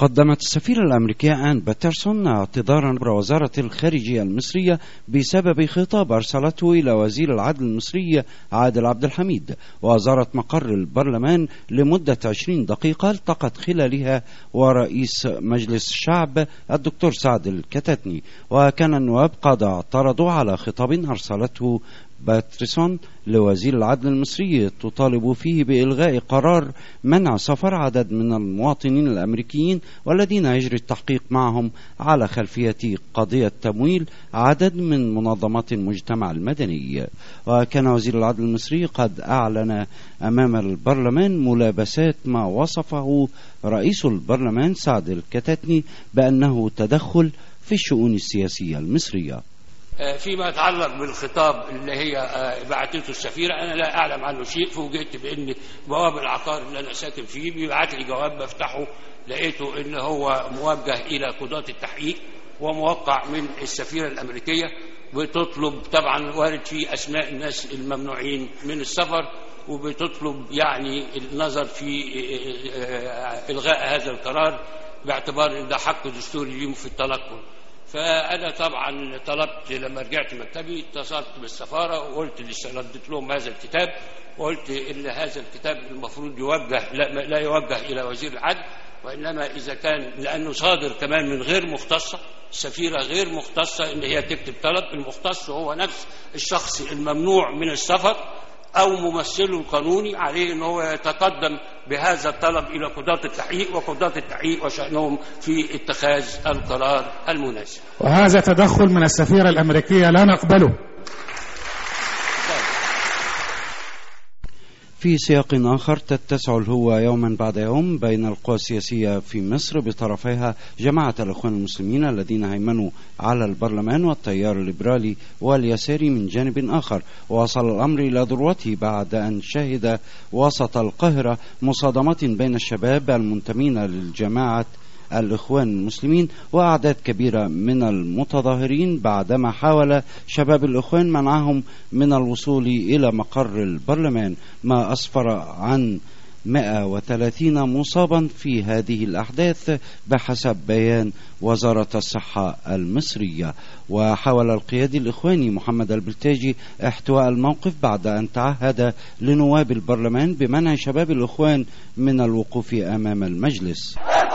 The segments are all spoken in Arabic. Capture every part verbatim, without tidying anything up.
قدمت السفيرة الأمريكية آن باترسون اعتذارا وزارة الخارجية المصرية بسبب خطاب أرسلته إلى وزير العدل المصري عادل عبد الحميد، وزارت مقر البرلمان لمدة عشرين دقيقة التقت خلالها ورئيس مجلس الشعب الدكتور سعد الكتاتني. وكان النواب قد اعترضوا على خطاب أرسلته باترسون لوزير العدل المصري تطالب فيه بإلغاء قرار منع سفر عدد من المواطنين الأمريكيين والذين يجري التحقيق معهم على خلفية قضية تمويل عدد من منظمات المجتمع المدني. وكان وزير العدل المصري قد أعلن أمام البرلمان ملابسات ما وصفه رئيس البرلمان سعد الكتاتني بأنه تدخل في الشؤون السياسية المصرية. فيما يتعلق بالخطاب اللي هي بعتته السفيرة، أنا لا أعلم عنه شيء. فوجئت بأن بواب العقار اللي أنا ساكن فيه بيبعت لي جواب، بفتحه لقيته إن هو موجه إلى قضاة التحقيق وموقع من السفيرة الأمريكية، بتطلب طبعا وارد فيه أسماء الناس الممنوعين من السفر، وبتطلب يعني النظر في إلغاء هذا القرار باعتبار إن ده حق دستوري ليهم في التنقل. فأنا طبعا طلبت لما رجعت مكتبي اتصلت بالسفارة وقلت ردت لهم هذا الكتاب، وقلت إن هذا الكتاب المفروض يوجه لا, لا يوجه إلى وزير العدل، وإنما إذا كان لأنه صادر كمان من غير مختصة، السفيرة غير مختصة إن هي تكتب طلب، المختص هو نفس الشخص الممنوع من السفر أو ممثله القانوني، عليه أنه هو يتقدم بهذا الطلب إلى قضاة التحقيق، وقضاة التحقيق وشأنهم في اتخاذ القرار المناسب. وهذا تدخل من السفيرة الأمريكية لا نقبله. في سياق آخر، تتسع الهوة يوما بعد يوم بين القوى السياسية في مصر بطرفيها جماعة الإخوان المسلمين الذين هيمنوا على البرلمان والتيار الليبرالي واليساري من جانب آخر. ووصل الأمر إلى ذروته بعد أن شهد وسط القاهرة مصادمات بين الشباب المنتمين للجماعة الإخوان المسلمين وأعداد كبيرة من المتظاهرين بعدما حاول شباب الإخوان منعهم من الوصول إلى مقر البرلمان، ما أسفر عن مئة وثلاثين مصابا في هذه الأحداث بحسب بيان وزارة الصحة المصرية. وحاول القيادي الإخواني محمد البلتاجي احتواء الموقف بعد أن تعهد لنواب البرلمان بمنع شباب الإخوان من الوقوف أمام المجلس.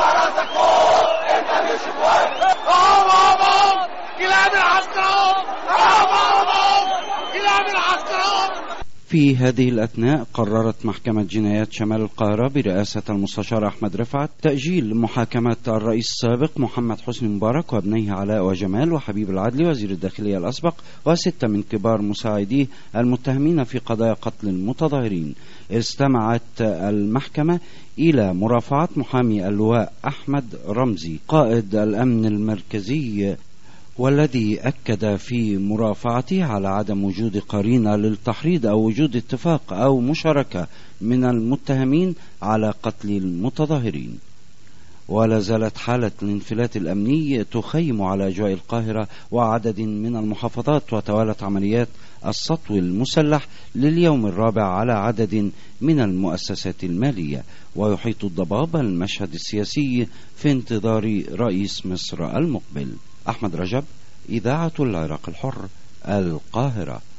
في هذه الأثناء قررت محكمة جنايات شمال القاهرة برئاسة المستشار أحمد رفعت تأجيل محاكمة الرئيس السابق محمد حسني مبارك وابنيه علاء وجمال وحبيب العدلي وزير الداخلية الأسبق وستة من كبار مساعديه المتهمين في قضايا قتل المتظاهرين. استمعت المحكمة إلى مرافعة محامي اللواء أحمد رمزي قائد الأمن المركزي، والذي أكد في مرافعته على عدم وجود قرينة للتحريض أو وجود اتفاق أو مشاركة من المتهمين على قتل المتظاهرين. ولا زالت حالة الانفلات الأمني تخيم على أجواء القاهرة وعدد من المحافظات، وتوالت عمليات السطو المسلح لليوم الرابع على عدد من المؤسسات المالية، ويحيط الضباب المشهد السياسي في انتظار رئيس مصر المقبل. أحمد رجب، إذاعة العراق الحر، القاهرة.